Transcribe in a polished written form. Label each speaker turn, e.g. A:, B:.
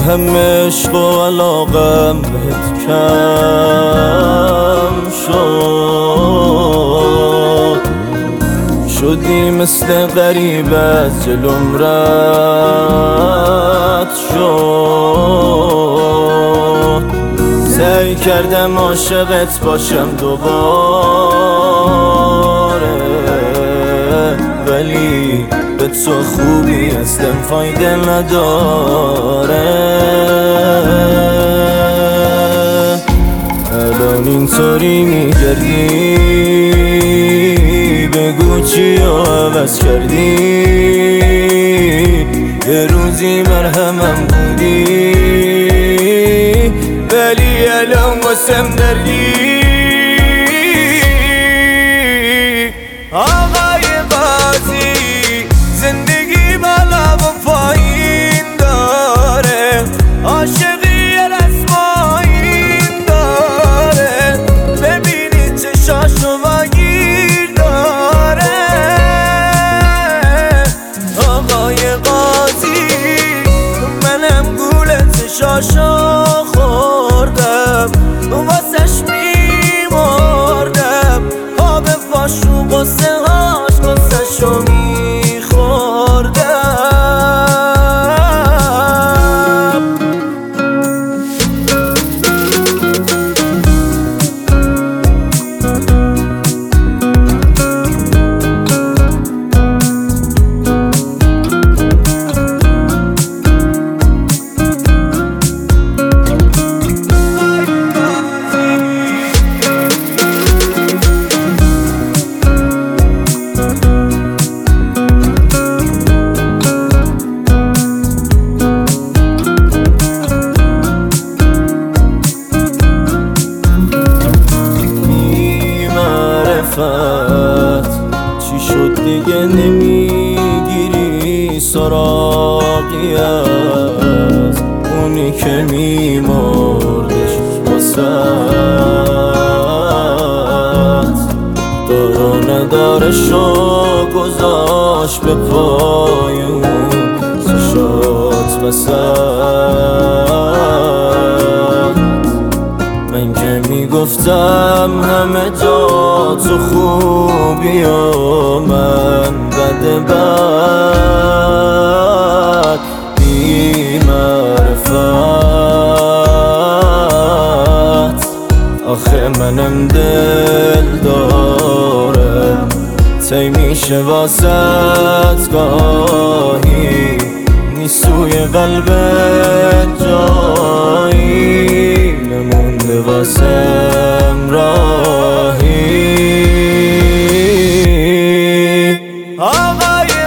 A: هم عشق و علاقم بهت کم شدی مثل غریب از جلوم رد شد. سعی کردم عاشقت باشم دوباره، ولی به تو خوبی هستم فایده نداره. الان اینطوری میگردی، بگو چی رو عوض کردی؟ یه روزی مرهمم بودی، ولی الان واسم دردی. آقای قاضی زندگی بالا و پایین داره، عاشقی رسمایین داره، ببینید چشاشو واگیر داره. آقای قاضی منم گول چشاشو خوردم، واسش میمردم، آب فاشو قصه هاش قصهشو میخوردم. چی شد دیگه نمیگیری سراغی از اونی که میمردش واسد؟ دار و ندارشو گذاشت به پایون چشات وسد. من که میگفتم همه جا تو خوبی و من بد بی معرفت. آخه منم دل دارم، تی میشه واسط گاهی نیستوی قلبت جایی، نمونده واسم راهی. آقای